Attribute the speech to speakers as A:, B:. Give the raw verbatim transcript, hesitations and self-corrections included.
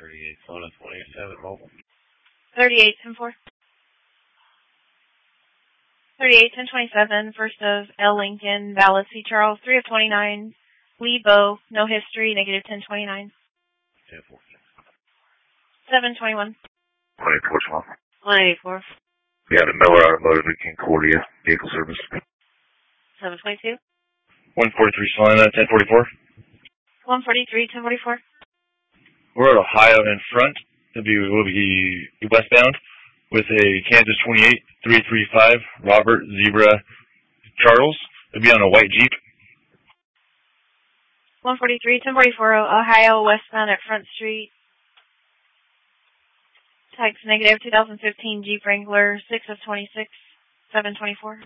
A: thirty-eight, Florida twenty-seven, mobile.
B: thirty-eight, ten four. thirty-eight, ten twenty-seven, first of L. Lincoln, Valid C. Charles, three of twenty-nine. Lee Bow, no history, negative ten twenty-nine.
A: ten four.
B: seven twenty-one.
C: one eighty-four, small.
B: one eighty-four.
C: Yeah, the Miller Automotive in Concordia, vehicle service.
B: seven twenty-two.
D: one forty-three, Salina, ten forty-four.
B: one forty-three, ten forty-four.
D: We're at Ohio in front. It'll be, we'll be westbound with a Kansas twenty-eight, three three five, Robert Zebra Charles. It'll be on a white Jeep.
B: one forty-three, ten forty-four, Ohio, westbound at Front Street. Tax negative, two thousand fifteen Jeep Wrangler, six of twenty-six, seven twenty-four.